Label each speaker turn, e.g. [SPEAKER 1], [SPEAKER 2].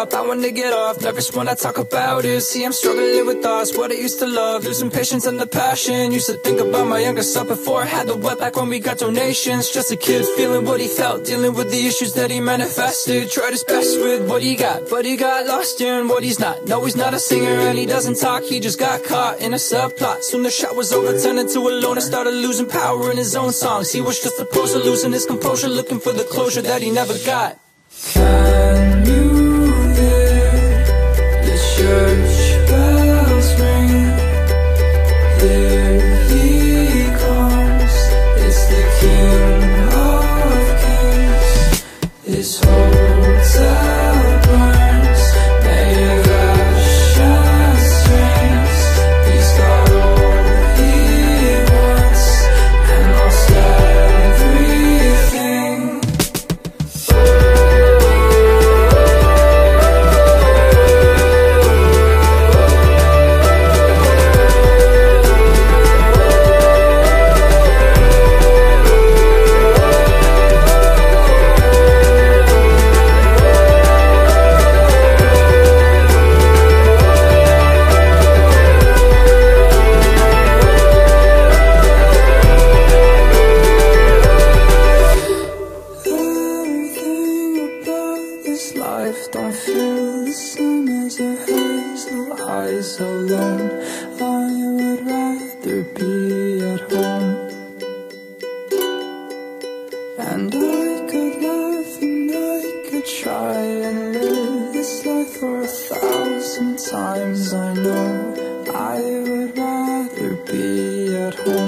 [SPEAKER 1] up, I wanna get off. Nervous when I talk about it. See, I'm struggling with thoughts, what I used to love. Losing patience and the passion. Used to think about my younger self before I had the wet back when we got donations. Just a kid feeling what he felt, dealing with the issues that he manifested. Tried his best with what he got, but he got lost in what he's not. No, he's not a singer and he doesn't talk. He just got caught in a subplot. Soon the shot was over, turned into a loner. Started losing power in his own songs. He was just a poser, losing his composure, looking for the closure that he never got. Can you hear the church bells ring? Here he comes, it's the King of Kings. His hotel burns, made of ash and strings. He's got all he wants and lost everything. Life don't feel the same as your hazel eyes alone. I would rather be at home. And I could laugh and I could try and live this life for 1,000 times. I know I would rather be at home.